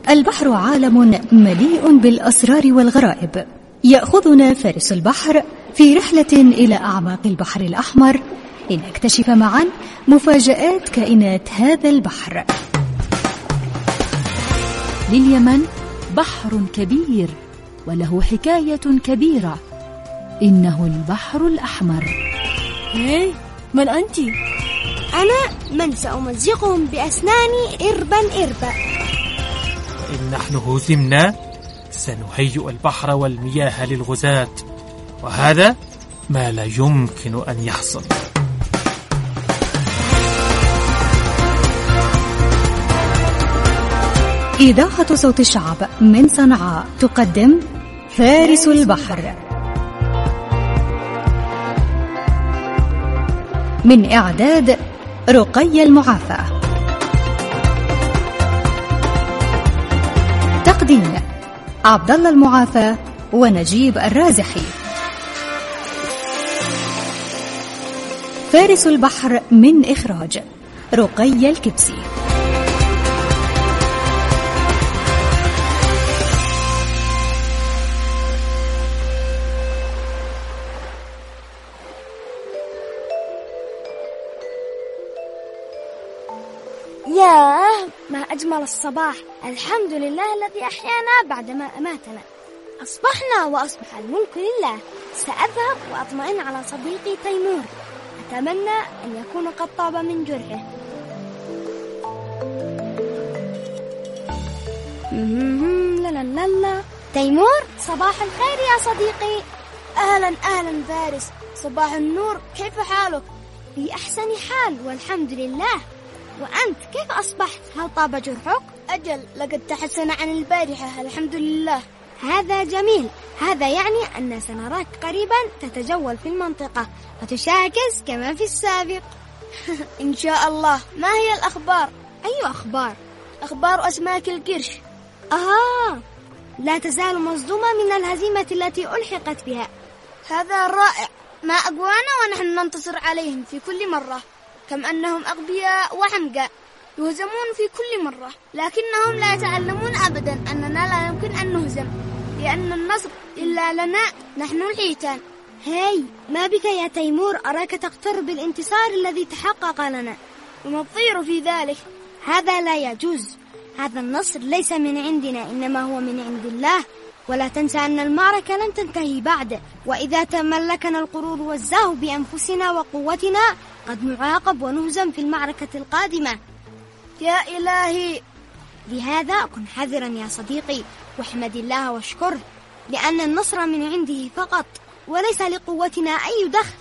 البحر عالم مليء بالأسرار والغرائب. يأخذنا فارس البحر في رحلة إلى أعماق البحر الأحمر لنكتشف معا مفاجآت كائنات هذا البحر. لليمن بحر كبير وله حكاية كبيرة، إنه البحر الأحمر. من أنت؟ أنا من سأمزقهم بأسناني إربا إربا. إن نحن هزمنا سنهيئ البحر والمياه للغزاة، وهذا ما لا يمكن أن يحصل. إذاعة صوت الشعب من صنعاء تقدم فارس البحر، من إعداد رقية المعافى، تقديم عبد الله المعافى ونجيب الرازحي. فارس البحر من إخراج رقية الكبسي. ياه، ما أجمل الصباح! الحمد لله الذي أحيانا بعدما أماتنا. أصبحنا وأصبح الملك لله. سأذهب وأطمئن على صديقي تيمور، أتمنى أن يكون قد طاب من جرحه. لا تيمور، صباح الخير يا صديقي. أهلا فارس، صباح النور، كيف حالك؟ في أحسن حال والحمد لله. وأنت كيف أصبحت؟ هل طاب جرحك؟ أجل، لقد تحسن عن البارحة الحمد لله. هذا جميل، هذا يعني أن سنراك قريبا تتجول في المنطقة وتشاكس كما في السابق. إن شاء الله. ما هي الأخبار؟ أي أخبار؟ أخبار أسماك القرش. لا تزال مصدومة من الهزيمة التي ألحقت بها. هذا رائع، ما أقوانا ونحن ننتصر عليهم في كل مرة. كم أنهم أغبياء وحمقاء، يهزمون في كل مرة، لكنهم لا يتعلمون أبدا أننا لا يمكن أن نهزم، لأن النصر إلا لنا نحن الحيتان. هاي، ما بك يا تيمور؟ أراك تقترب بالانتصار الذي تحقق لنا، ونطير في ذلك. هذا لا يجوز، هذا النصر ليس من عندنا، إنما هو من عند الله. ولا تنسى أن المعركة لن تنتهي بعد، وإذا تملكنا الغرور والزهو بأنفسنا وقوتنا قد نعاقب ونهزم في المعركة القادمة. يا إلهي! لهذا كن حذرا يا صديقي، واحمد الله واشكره، لأن النصر من عنده فقط وليس لقوتنا أي دخل.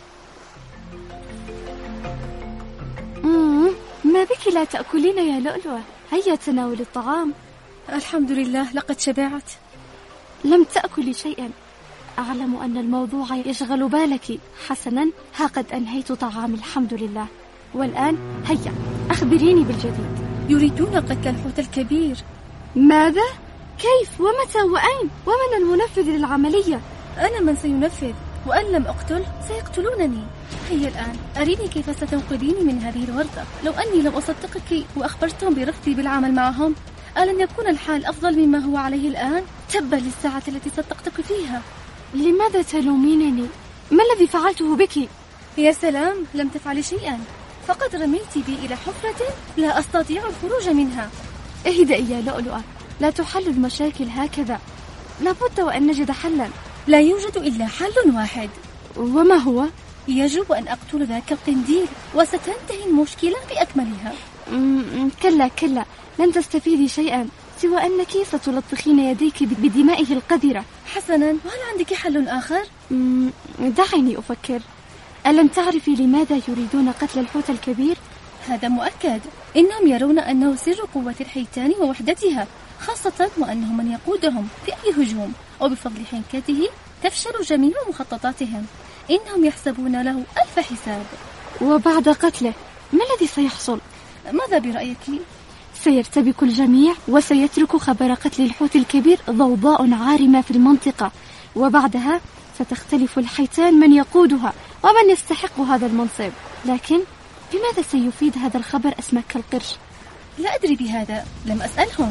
ما بك لا تأكلين يا لؤلؤة؟ هيا تناول الطعام. الحمد لله، لقد شبعت. لم تأكلي شيئا. أعلم أن الموضوع يشغل بالك. حسنا، ها قد أنهيت طعام الحمد لله. والآن هيا أخبريني بالجديد. يريدون قتل الحوت الكبير. ماذا؟ كيف ومتى وأين؟ ومن المنفذ للعملية؟ أنا من سينفذ، وأن لم أقتل سيقتلونني. هيا الآن أريني كيف ستنقذيني من هذه الورطة. لو أني لم أصدقك وأخبرتهم برفضي بالعمل معهم، ألن يكون الحال أفضل مما هو عليه الآن؟ تبا للساعة التي صدقتك فيها. لماذا تلومينني؟ ما الذي فعلته بك؟ يا سلام، لم تفعلي شيئا، فقد رميت بي إلى حفرة لا أستطيع الخروج منها. اهدئي يا لؤلؤة، لا تحل المشاكل هكذا. لابد وأن نجد حلا. لا يوجد إلا حل واحد. وما هو؟ يجب أن أقتل ذاك القنديل وستنتهي المشكلة بأكملها. كلا، لن تستفيدي شيئا سوى أنك ستلطخين يديك بدمائه القذرة. حسنا، وهل عندك حل آخر؟ دعيني أفكر. ألم تعرفي لماذا يريدون قتل الحوت الكبير؟ هذا مؤكد، إنهم يرون أنه سر قوة الحيتان ووحدتها، خاصة وأنه من يقودهم في أي هجوم، وبفضل حنكته تفشل جميع مخططاتهم. إنهم يحسبون له 1000 حساب. وبعد قتله ما الذي سيحصل؟ ماذا برأيك؟ سيرتبك الجميع وسيترك خبر قتل الحوت الكبير ضوضاء عارمة في المنطقة، وبعدها ستختلف الحيتان من يقودها ومن يستحق هذا المنصب. لكن بماذا سيفيد هذا الخبر أسماك القرش؟ لا أدري بهذا، لم أسألهم.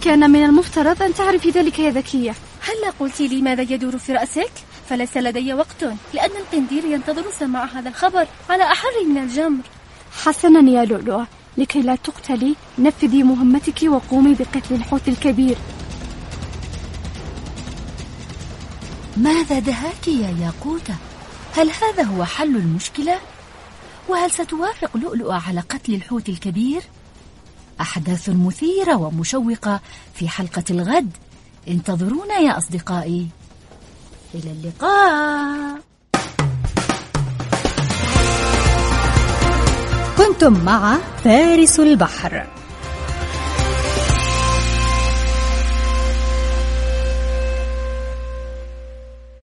كان من المفترض أن تعرفي ذلك يا ذكية. هلا قلتي لي ماذا يدور في رأسك؟ فليس لدي وقت، لأن القنديل ينتظر سماع هذا الخبر على أحر من الجمر. حسنا يا لؤلؤة، لكي لا تقتلي نفذي مهمتك وقومي بقتل الحوت الكبير. ماذا دهاك يا ياقوتة؟ هل هذا هو حل المشكلة؟ وهل ستوافق لؤلؤة على قتل الحوت الكبير؟ أحداث مثيرة ومشوقة في حلقة الغد، انتظرونا يا أصدقائي. إلى اللقاء. كنتم مع فارس البحر.